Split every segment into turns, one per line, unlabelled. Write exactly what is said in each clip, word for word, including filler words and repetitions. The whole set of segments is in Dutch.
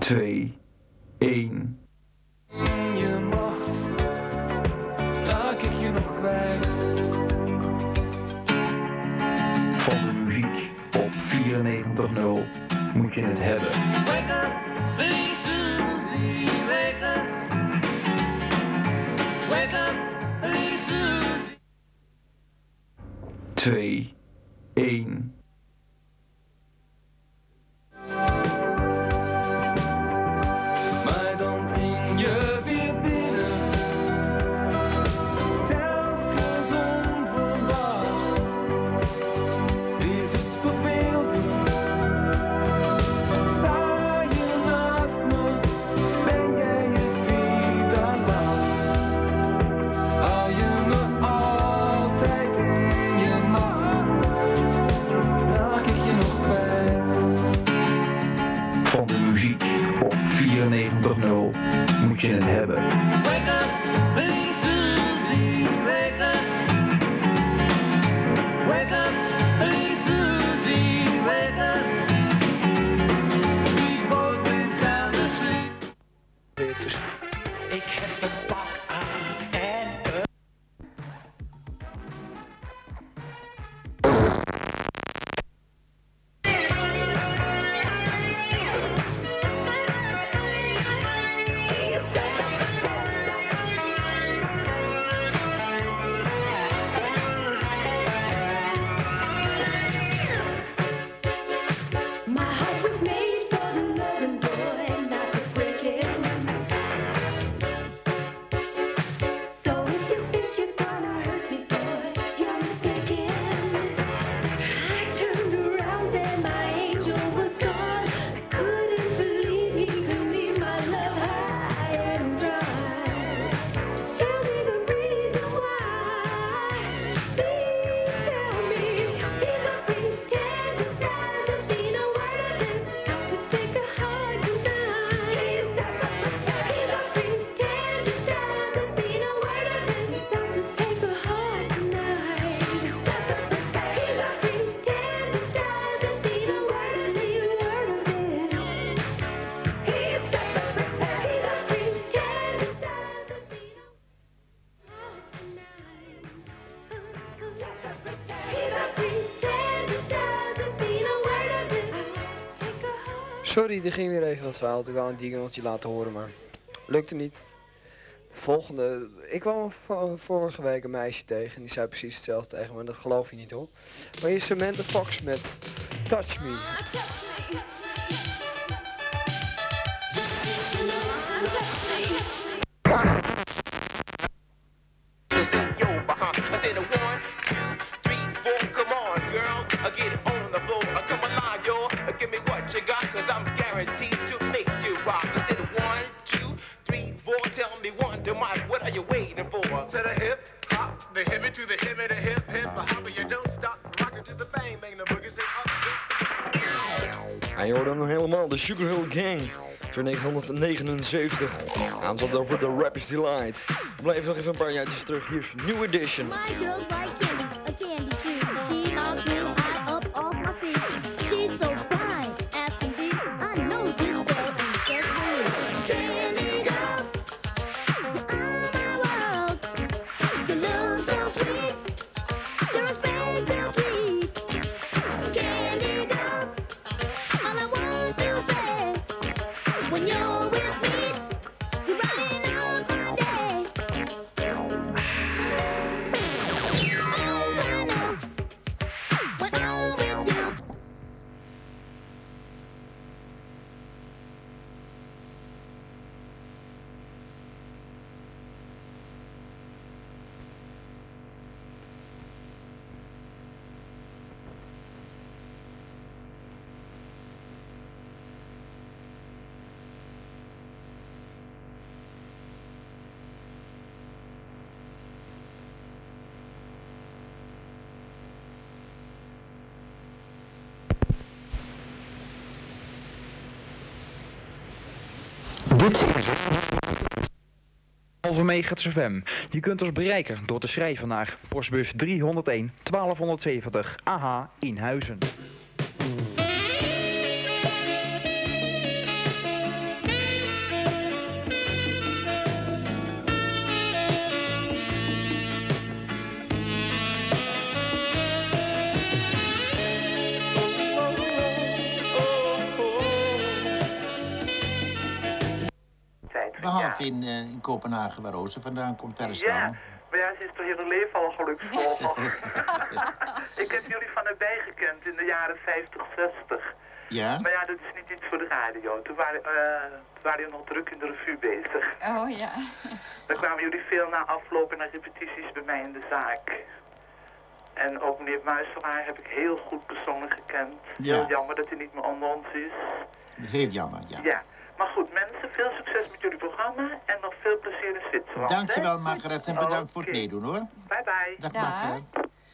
twee, één.
In je macht raak ik je nog kwijt.
Van de muziek op vierennegentig nul moet je het hebben.
Wake up, hey Susie, wake up. Wake up, hey Susie.
twee, één.
Maar dan dring je weer binnen, telkens onverwacht. Is het verbeelding? Sta je naast me, ben jij het die daar lacht? Hou je me altijd in je macht, raak ik je nog kwijt.
Van de muziek op vierennegentig nul moet je het hebben.
Wake up, hey Susie, wake up. Wake up, hey Susie, wake up. We both been sound asleep.
Ik heb een pak aan en een...
My heart was made for the loving boy, not to break it. So if you think you're gonna hurt me, boy, you're mistaken. I turned around and my angel was gone. I couldn't believe he could leave my love high and dry. Tell me the reason why. Please tell me. He's a pretend it doesn't mean a word of it. Got to take a hard tonight. He's just a pretend. He's a pretend it doesn't mean a word of it. He's got to take a hard tonight. Just a pretend. He's a pretend it doesn't mean a word of it. He's just a pretend. He's a pretend it doesn't mean a
Sorry, er ging weer even wat fout. Ik wou een dingeltje laten horen, maar lukte niet. Volgende. Ik kwam v- vorige week een meisje tegen en die zei precies hetzelfde tegen me. Dat geloof je niet hoor. Maar hier is Samantha Fox met Touch Me.
Yo, uh-huh. I said a one, two, three, four, come on, girls. I get it on the floor. I come alive, yo. Uh, Give me what you got, cause I'm guaranteed to make you rock. I said one, two, three, four, tell me one to Mike, what are you waiting for?
To the hip, hop, the hippie to the hippie, the hip, hip, the hopper, you don't stop, rockin' to the bang, bang, the boogie, say up,
Hij hoorde nog helemaal de Sugar Hill Gang. Voor negentienhonderdnegenenzeventig. Aanzet over de Rapper's Delight. Blijf nog even een paar jaartjes terug. Hier is New Edition.
My girl's like candy, a candy tree. She knocks me right up off my feet. She's so fine, as can be. I know this girl is just for me. Candy girl, you're all my world. You look so sweet, you're a special treat. Candy girl, all I want to say, when you're with me, you're brighten up my day.
Dit is Halve Megahertz F M. Je kunt ons bereiken door te schrijven naar postbus driehonderdéén twaalfhonderdzeventig A H in Huizen.
Behalve in, eh, in Kopenhagen, waar Roze vandaan komt, daar is het
Ja,
wel.
maar ja, ze is toch hele leven al geluksvol. Ik heb jullie van nabij gekend in de jaren vijftig, zestig.
Ja?
Maar ja, dat is niet iets voor de radio. Toen waren, uh, toen waren jullie nog druk in de revue bezig.
Oh ja.
Dan kwamen jullie veel na afloop en naar repetities bij mij in de zaak. En ook meneer Muiselaar heb ik heel goed persoonlijk gekend.
Ja.
Heel jammer dat hij niet meer onder ons is.
Heel jammer, ja.
Ja. Maar goed, mensen, veel succes met jullie programma en nog veel plezier in Zwitserland.
Dankjewel,
hè?
Margaret, en bedankt voor het
Oké.
meedoen, hoor.
Bye bye.
Dag,
Dag.
Margaret.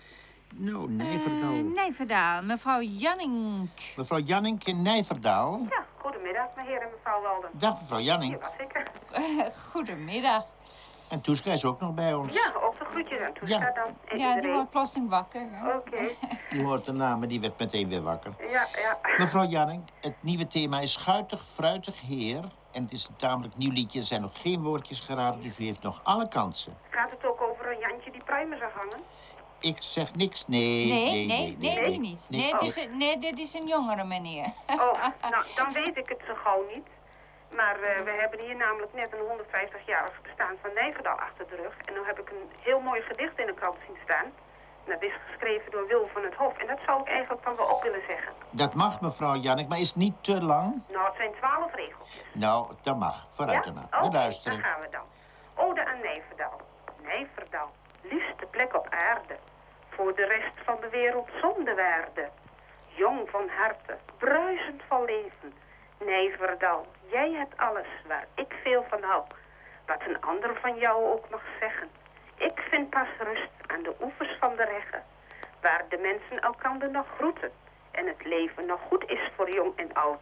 Nou, Nijverdaal.
Uh, Nijverdaal, mevrouw Janning.
Mevrouw Jannink in Nijverdaal.
Ja, goedemiddag, meneer en mevrouw Walden.
Dag, mevrouw Jannink.
Ja, zeker.
Uh, goedemiddag.
En Toeska is ook nog bij ons.
Ja, ook de groetjes aan Toeska
Ja.
dan. En
Ja, die
iedereen.
wordt plotseling wakker. hè.
Oké.
Die hoort de naam, maar die werd meteen weer wakker.
Ja, ja.
Mevrouw Jannink, het nieuwe thema is Schuitig, Fruitig, Heer. En het is een tamelijk nieuw liedje. Er zijn nog geen woordjes geraden, dus u heeft nog alle kansen.
Gaat het ook over een Jantje die pruimen zou hangen?
Ik zeg niks, nee,
Nee, nee, nee, die niet.
Nee,
Nee,
oh.
dit is, een- nee, dit is een jongere meneer.
Oh, nou, dan weet ik het zo gauw niet. Maar eh, we hebben hier namelijk net een honderdvijftigjarig bestaan van Nijverdal achter de rug. En nu heb ik een heel mooi gedicht in de krant zien staan. En dat is geschreven door Wil van het Hof. En dat zou ik eigenlijk van wel op willen zeggen.
Dat mag, mevrouw Jannink, maar is het niet te lang?
Nou, het zijn twaalf regeltjes.
Nou, dat mag. Vooruit
Ja?
ernaar.
Oké,
We luisteren.
daar gaan we dan. Ode aan Nijverdal. Nijverdal, liefste plek op aarde. Voor de rest van de wereld zonder waarde. Jong van harte, bruisend van leven. Nijverdal, jij hebt alles waar ik veel van hou. Wat een ander van jou ook mag zeggen. Ik vind pas rust aan de oevers van de Regge. Waar de mensen elkander nog groeten. En het leven nog goed is voor jong en oud.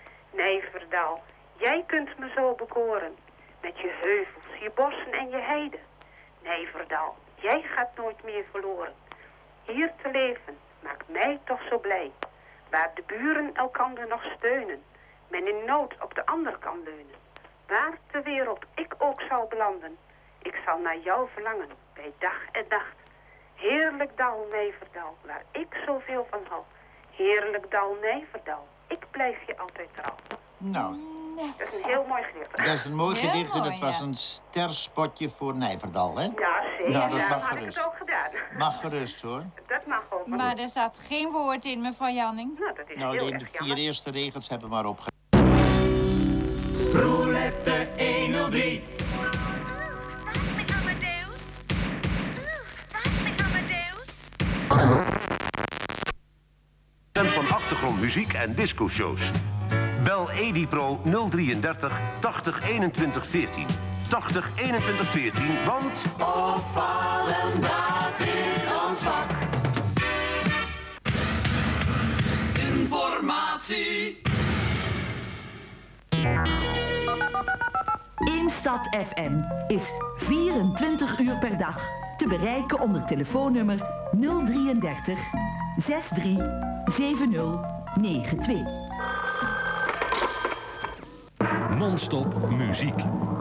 Nijverdal, jij kunt me zo bekoren. Met je heuvels, je bossen en je heiden. Nijverdal, jij gaat nooit meer verloren. Hier te leven maakt mij toch zo blij. Waar de buren elkander nog steunen. Men in nood op de ander kan leunen. Waar ter wereld ik ook zou belanden. Ik zal naar jou verlangen, bij dag en nacht. Heerlijk dal Nijverdal, waar ik zoveel van hou. Heerlijk dal Nijverdal, ik blijf je altijd trouw.
Nou,
Dat is een heel mooi gedicht.
dat is een mooi
Heel
gedicht en
mooi,
het was
ja.
een sterspotje voor Nijverdal, hè?
Ja, zeker.
Nou, dat
Ja,
mag
had ik
gerust.
het ook gedaan.
Mag gerust, hoor.
Dat mag ook.
Maar er zat geen woord in, mevrouw Janning.
Nou, dat is
Nou,
heel
alleen de
erg
vier
jammer.
eerste regels hebben maar opge...
Roulette honderddrie.
En van achtergrondmuziek en discoshows. Bel EdiPro nul drieëndertig tachtig eenentwintig veertien. tachtig eenentwintig veertien, want...
Opvallen, dat is ons vak. Informatie.
Eemstad F M is vierentwintig uur per dag te bereiken onder telefoonnummer nul drieëndertig zesentdrie zeventig negenentwintig.
Non-stop muziek.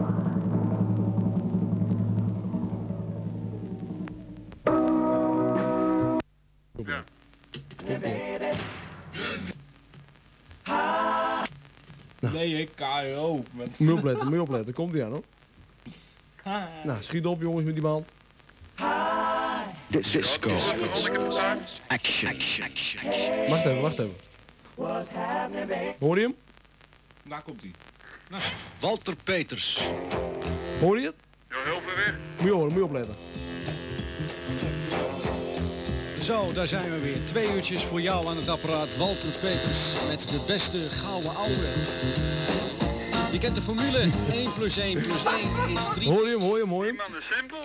Nee, ik K O.
Moet je opletten, moet je opletten. Komt ie aan, hoor. Nou, schiet op, jongens, met die band.
Disco. Action.
Wacht even, wacht even. Hoor je hem?
Daar komt hij.
Nou, Walter Peters.
Hoor je het?
Ja, heel ver weg.
Moet je horen, moet je opletten.
Zo, daar zijn we weer. Twee uurtjes voor jou aan het apparaat. Walter Peters met de beste gouden oude. Je kent de formule. één plus één plus één is drie.
Hoor je hem, hoor je hem, hoor je hem?
Man, een simpel.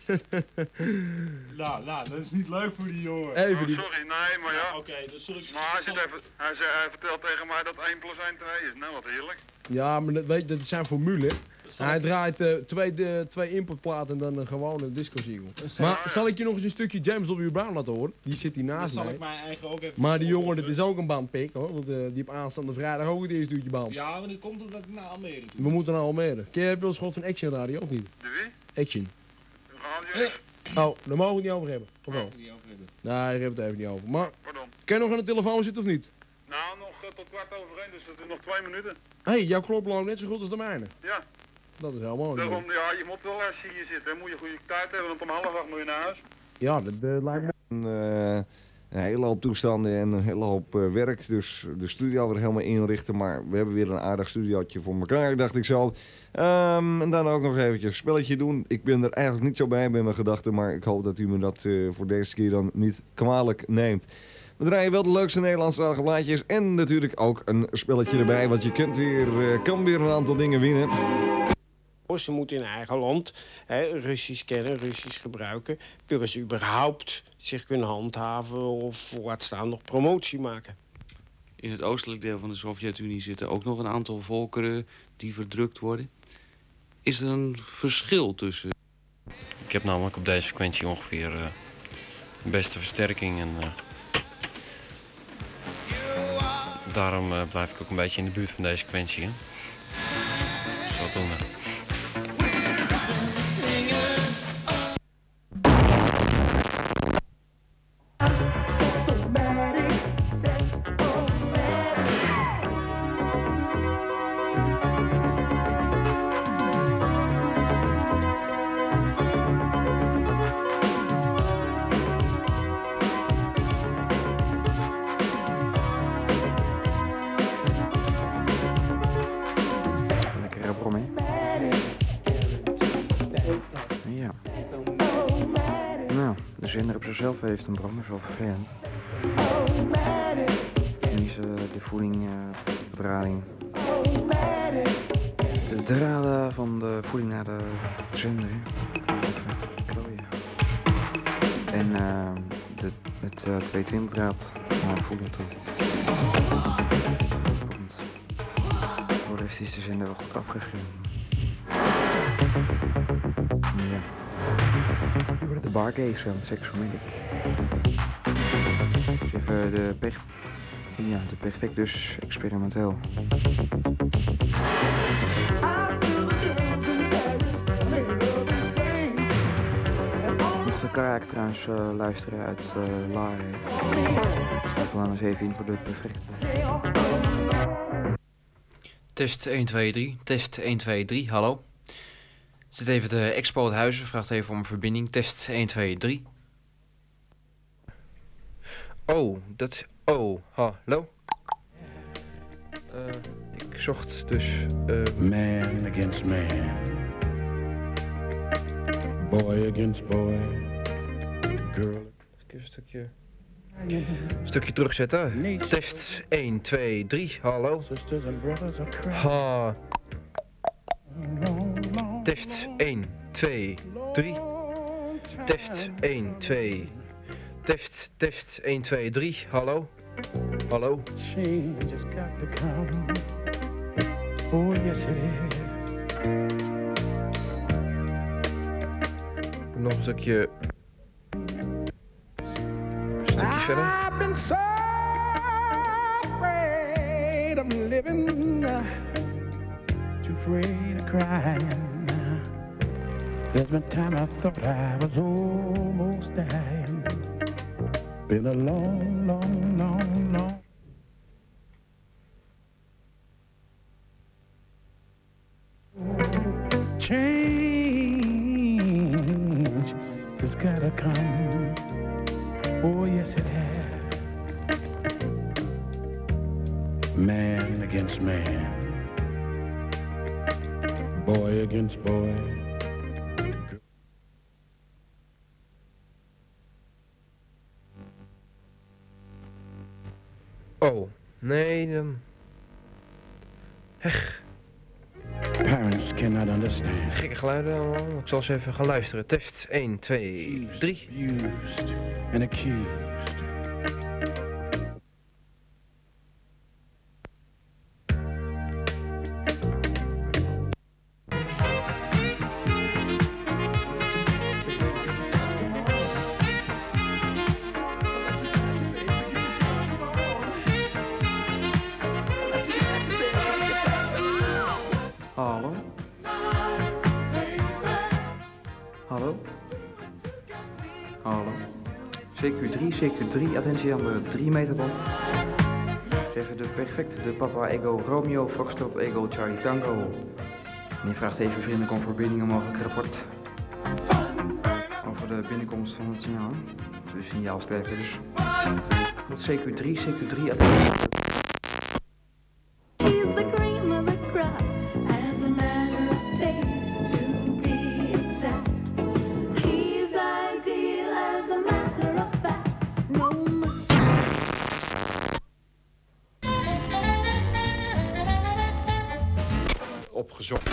Nou, nou, dat is niet leuk voor die jongen.
Even die...
Oh, sorry, nee, maar ja.
Oké, okay, dan zul ik...
Maar hij, zit even, hij, zei, hij vertelt tegen mij dat één plus één twee is. Nou, wat heerlijk.
Ja, maar dat, weet je, dat is zijn formule. Hij draait uh, twee, de, twee importplaten en dan een gewone disco-single. Maar zal ik je nog eens een stukje James W. Brown laten horen? Die zit hier
Dat
naast
zal
mij.
ik mijn eigen ook even...
Maar die jongen, dat is ook een bandpik, hoor. Want uh, die heeft aanstaande vrijdag ook het eerste uurtje band.
Ja, maar dat komt omdat ik naar Almere toe.
We moeten naar Almere. Ken je wel eens gehoord van Action Radio, of niet?
De wie?
Action.
Radio.
Oh, daar mogen we het niet over hebben. Of wel?
Niet over hebben.
Nee, daar hebben we het even niet over. Maar,
Pardon.
kan je nog aan de telefoon zitten of niet?
Nou, nog uh, tot kwart over één, dus dat is nog twee minuten.
Hé, hey, jouw klop loopt net zo goed als de mijne.
Ja.
Dat is helemaal
Daarom,
niet.
ja, je moet wel als je hier zit, hè. Moet je goede tijd hebben, want om half acht moet je naar huis.
Ja, dat uh, lijkt me.
Een, uh, een hele hoop toestanden en een hele hoop uh, werk. Dus de studio weer helemaal inrichten. Maar we hebben weer een aardig studiootje voor elkaar, dacht ik zo. Um, en dan ook nog eventjes een spelletje doen. Ik ben er eigenlijk niet zo bij bij mijn gedachten. Maar ik hoop dat u me dat uh, voor deze keer dan niet kwalijk neemt. We draaien wel de leukste Nederlandstalige plaatjes. En natuurlijk ook een spelletje erbij. Want je kunt weer, uh, kan weer een aantal dingen winnen.
Ze moeten in eigen land hè, Russisch kennen, Russisch gebruiken. Willen ze überhaupt zich kunnen handhaven of vooruitstaan nog promotie maken?
In het oostelijk deel van de Sovjet-Unie zitten ook nog een aantal volkeren die verdrukt worden. Is er een verschil tussen?
Ik heb namelijk op deze frequentie ongeveer uh, de beste versterking. En, uh, daarom uh, blijf ik ook een beetje in de buurt van deze frequentie. Hè? Zodoende.
Zelf heeft een bron, is wel vervelend. Nu is uh, de voeding, uh, de bedrading. De draden van de voeding naar de zender. Even klooien. En uh, de, het uh, tweehonderdtwintig draad naar de voeding toe. Komt. Voor de rest is de zender wel goed afgeschermd. Ja. De barcase van Sexomatic. Dus even de pech... Ja, de perfect dus experimenteel. Mocht de karak trouwens uh, luisteren uit uh, Lare. Staat wel aan de zeventien voor de perfect.
Test een twee drie, test een twee drie, hallo. Zit even de expo uit Huizen, vraagt even om een verbinding. Test een twee drie.
Oh, dat... Oh, hallo? Uh, ik zocht dus... Uh...
Man against man. Boy against boy. Girl.
Even een stukje... Een stukje terugzetten. Test een twee drie, hallo?
Sisters and brothers are crying.
Ha... Test een twee drie. Test een twee. Test, test een twee drie. Hallo? Hallo?
Change has got to come. Oh yes it is.
Nog een stukje... Een stukje verder.
I've been so afraid of living. Too afraid of crying. There's been time I thought I was almost dying. Been a long, long, long, long. Change has gotta come. Oh yes it has. Man against man. Boy against boy.
Oh, nee, dan... Hech.
Parents cannot understand.
Gekke geluiden allemaal. Ik zal eens even gaan luisteren. Test een twee drie.
Used and accused.
Hallo? Hallo? Hallo? C Q drie, C Q drie, attentie aan de drie meter band. Even de perfecte, de Papa Ego Romeo, Foxtrot Ego Charlie Tango. Die vraagt even vriendelijk om verbinding een mogelijk rapport over de binnenkomst van het signaal. De signaalsterkte dus. Goed, C Q drie, C Q drie.
He's the cream of the crop, as a matter of taste, to be exact. He's ideal, as a matter of fact. No
Opgezocht.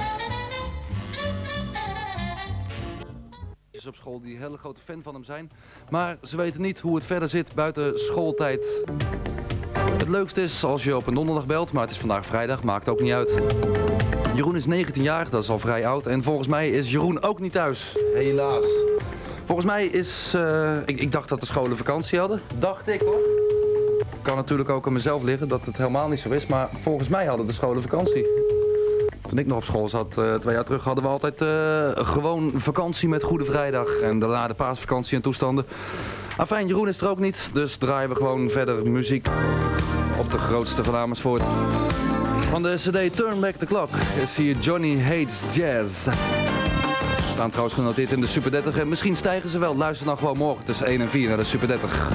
Op school die een hele grote fan van hem zijn. Maar ze weten niet hoe het verder zit buiten schooltijd. Het leukste is als je op een donderdag belt, maar het is vandaag vrijdag, maakt ook niet uit. Jeroen is negentien jaar, dat is al vrij oud. En volgens mij is Jeroen ook niet thuis. Helaas. Volgens mij is... Uh, ik, ik dacht dat de scholen vakantie hadden. Dacht ik hoor. Kan natuurlijk ook aan mezelf liggen dat het helemaal niet zo is. Maar volgens mij hadden de scholen vakantie. Toen ik nog op school zat, uh, twee jaar terug, hadden we altijd uh, gewoon vakantie met Goede Vrijdag. En daarna de paasvakantie en toestanden. Afijn, Jeroen is er ook niet, dus draaien we gewoon verder muziek op de grootste van Amersfoort. Van de cd Turn Back the Clock is hier Johnny Hates Jazz. We staan trouwens genoteerd in de Super dertig en misschien stijgen ze wel. Luister dan gewoon morgen tussen één en vier naar de Super dertig.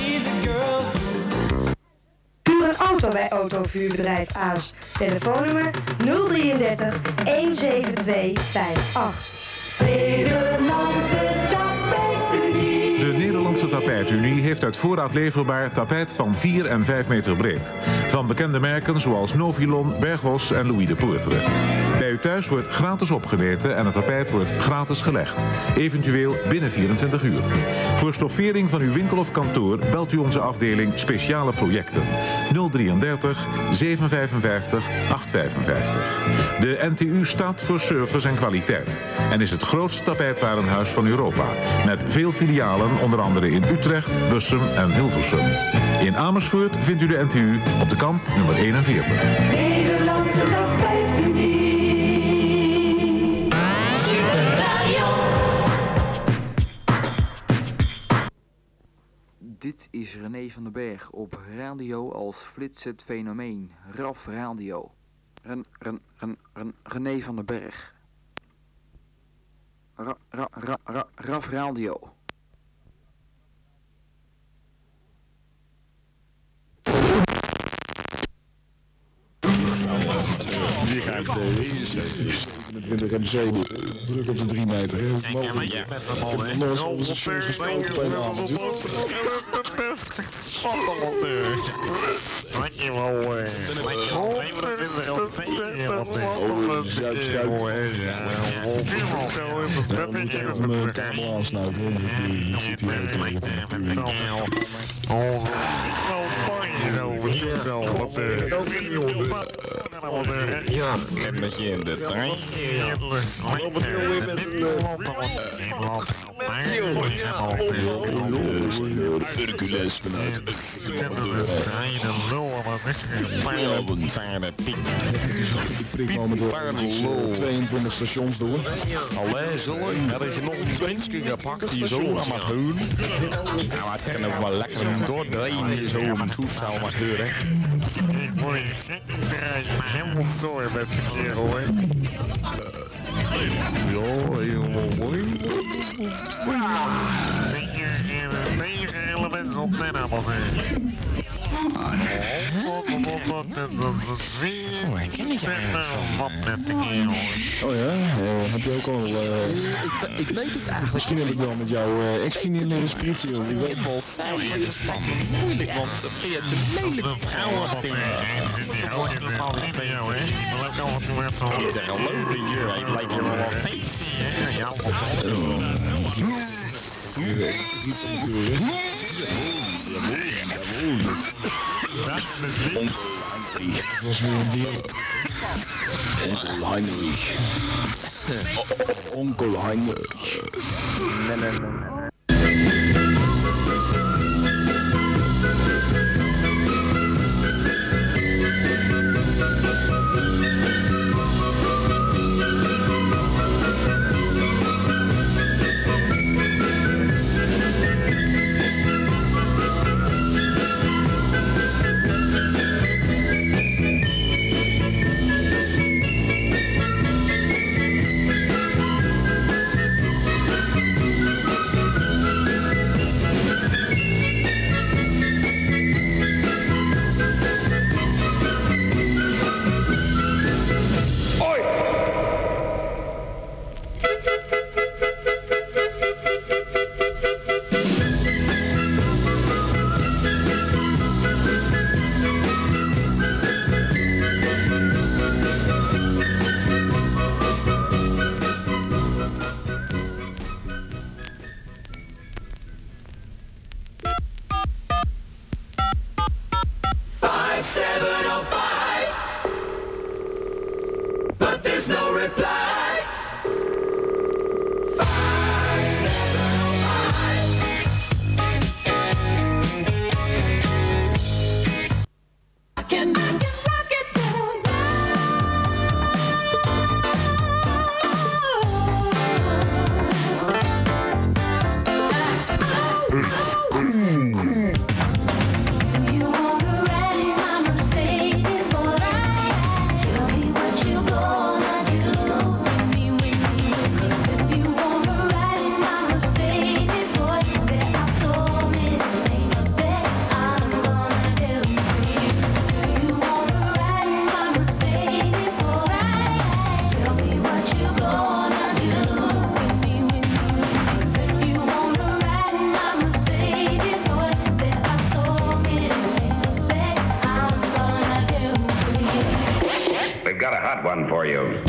Huur een auto bij Autovuurbedrijf Aas. Telefoonnummer nul drieëndertig honderdzevenentwintig vijfentachtig. Nederlandse Tapijtunie.
De Nederlandse Tapijtunie heeft uit voorraad leverbaar tapijt van vier en vijf meter breed. Van bekende merken zoals Novilon, Bergos en Louis de Poortere. Bij u thuis wordt gratis opgemeten en het tapijt wordt gratis gelegd. Eventueel binnen vierentwintig uur. Voor stoffering van uw winkel of kantoor belt u onze afdeling Speciale Projecten. nul drieëndertig zevenhonderdvijfenvijftig achthonderdvijfenvijftig. De N T U staat voor service en kwaliteit. En is het grootste tapijtwarenhuis van Europa. Met veel filialen, onder andere in Utrecht, Bussum en Hilversum. In Amersfoort vindt u de N T U op de Kamp nummer eenenveertig.
Nederlandse Tapijtunie.
Dit is René van den Berg op radio als flitsend fenomeen. Raf Radio. Ren, ren, ren, ren, René van den Berg. Ra, ra, ra, ra, Raf Radio.
Die gaat twintig M C, druk op de drie meter. Mogelijk met van al los onze shows gespeeld twee avond. Wat je wel, zevenentwintig op een kabel aansluiten. Je zit hier te weten. Oh, wat fijn zo, wat doe ik al? Wat ja, en dat je in de trein. Op het weer met een Hercules vanuit de trein en lul aan een fijne piek. Ik prik momenteel tweeëntwintig stations door. Allee, zo, heb je nog een benchje gepakt die zo aan mag houden? Nou, het kan ook wel lekker doordrijven, zo op een toestel mag deuren. Ik word je gek draaien, maar helemaal door met de keer hoor. Ja, helemaal mooi. negen elementen op den appeltje. Oh, ik ken niet wat met de kerel. Oh ja, uh, heb je ook al... Uh, ik, ik weet het eigenlijk. Misschien heb ik wel met jou uh, ex-vriendin leren spritsen. Ik weet wel fijn, maar het is fucking moeilijk, want vind je te lelijk vrouwen wat dingen. Er zit hier ook helemaal niet bij jou, hè? Ik wil ook af en toe even... Ik zeg een leuk het lijkt je wel wat feestje, hè? Ja, wat dan? Iets om te doen, dat was weer een deel. Onkel Heinrich. Onkel Heinrich. Nee, nee, nee.
rockin'.
One for you.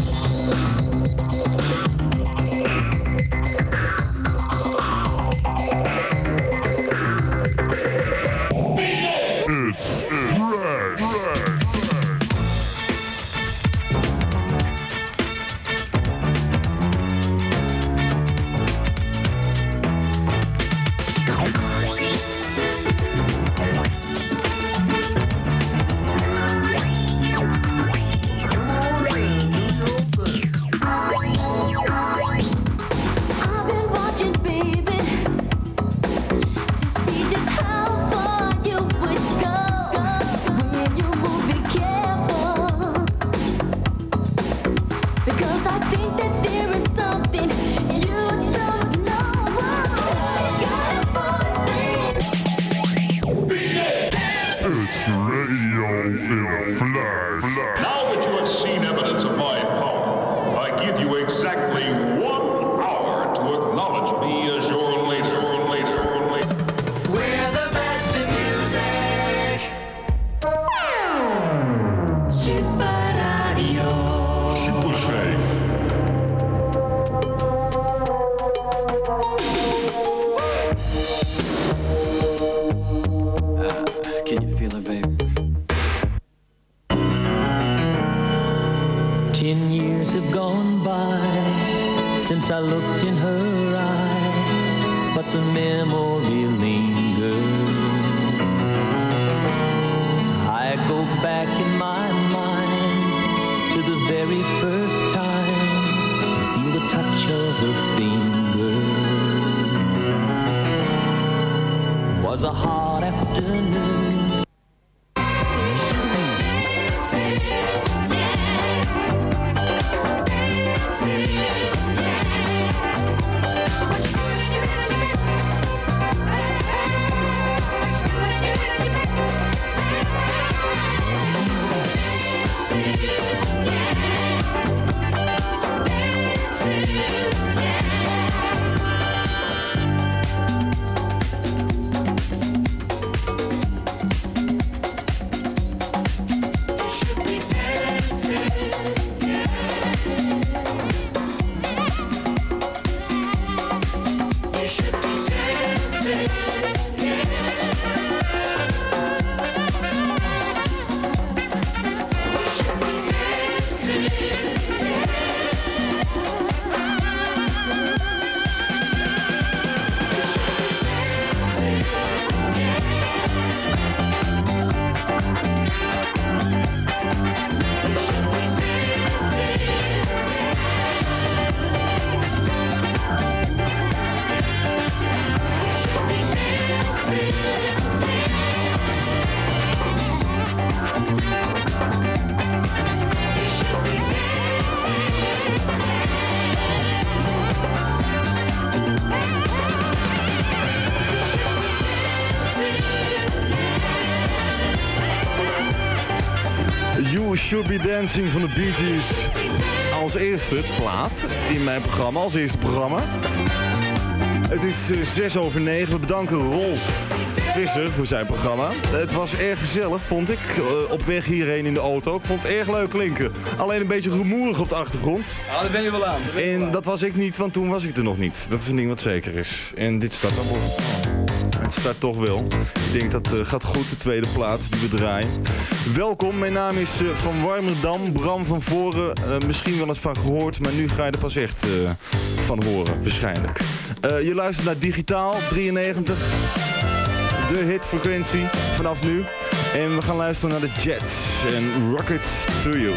It's fresh.
You Should Be Dancing van de Bee Gees. Als eerste plaat in mijn programma, als eerste programma. Het is uh, zes over negen. We bedanken Rolf Visser voor zijn programma. Het was erg gezellig, vond ik, uh, op weg hierheen in de auto. Ik vond het erg leuk klinken. Alleen een beetje rumoerig op de achtergrond.
Ah, daar ben je wel aan.
En wel dat was ik niet, want toen was ik er nog niet. Dat is een ding wat zeker is. En dit staat dan wel. Het staat toch wel. Ik denk dat uh, gaat goed, de tweede plaat die we draaien. Welkom, mijn naam is uh, van Warmerdam, Bram van Voren. Uh, misschien wel eens van gehoord, maar nu ga je er pas echt uh, van horen, waarschijnlijk. Uh, je luistert naar Digitaal drieënnegentig. De hitfrequentie vanaf nu. En we gaan luisteren naar de Jets en Rocket to You.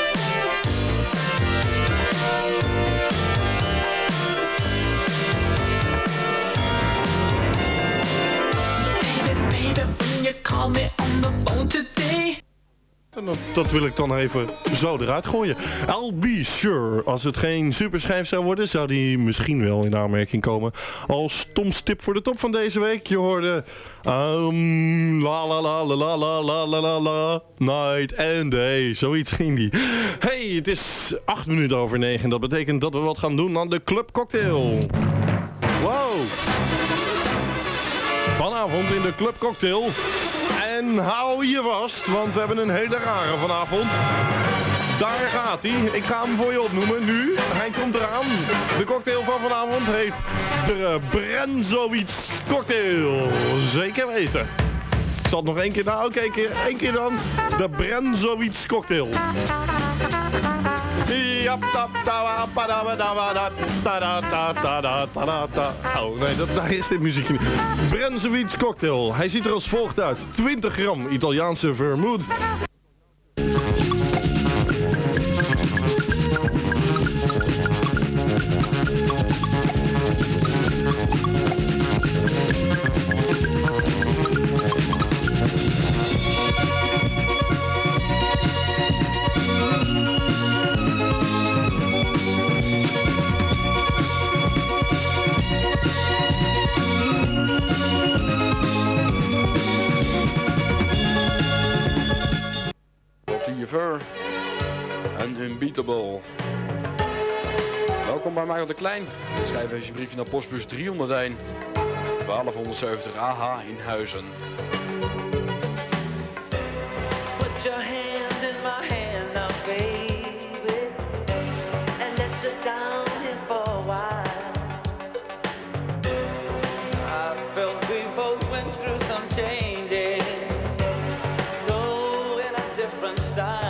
Dat, dat wil ik dan even zo eruit gooien. I'll be sure. Als het geen superschijf zou worden, zou die misschien wel in aanmerking komen als Toms tip voor de top van deze week. Je hoorde um, la la la la la la la la la la night and day. Zoiets ging die. Hey, het is acht minuten over negen en dat betekent dat we wat gaan doen aan de Club Cocktail. Wow. Vanavond in de Club Cocktail. En hou je vast, want we hebben een hele rare vanavond. Daar gaat hij. Ik ga hem voor je opnoemen nu. Hij komt eraan. De cocktail van vanavond heet de Brenzowitz Cocktail. Zeker weten. Ik zal het nog één keer... Nou, oké, okay, één keer dan. De Brenzowitz Cocktail. Oh nee, dat, daar is dit muziekje niet. Brenzowitz Cocktail. Hij ziet er als volgt uit. twintig gram Italiaanse vermouth.
En Unbeatable. Welkom bij Michael de Klein. Schrijf eens je briefje naar postbus driehonderdéén, twaalfhonderdzeventig A H in Huizen.
Put your hand in my hand now, baby, and let's sit down here for a while. I felt we both went through some changes, though in a different style.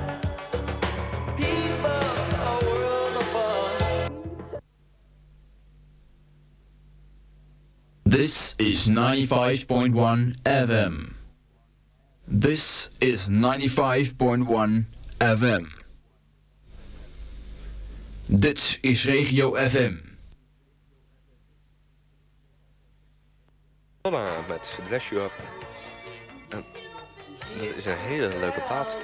This is ninety-five point one F M. This is ninety-five point one F M. Dit is Regio F M.
Madonna met Bless You Up. En dat is een hele leuke plaat.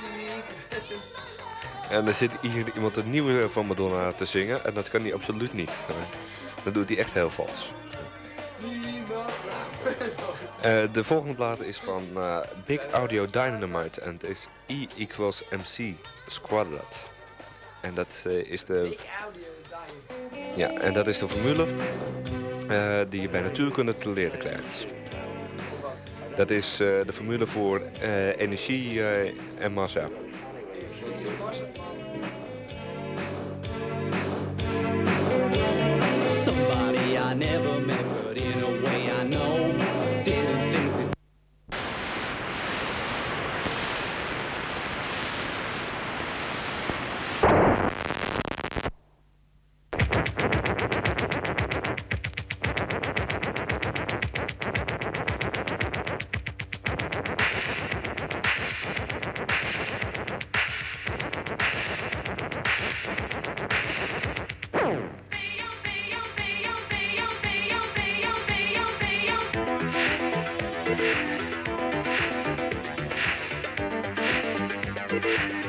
En er zit hier iemand een nieuwe van Madonna te zingen en dat kan hij absoluut niet. Dat doet hij echt heel vals. Uh, de volgende plaat is van uh, Big Audio Dynamite en het is E equals M C squared. En dat uh, is de... Ja, en dat is de formule uh, die je bij natuurkunde te leren krijgt. Dat is uh, de formule voor uh, energie uh, en massa.
Somebody I never met, but in a way I know. Didn't think that. Thank you.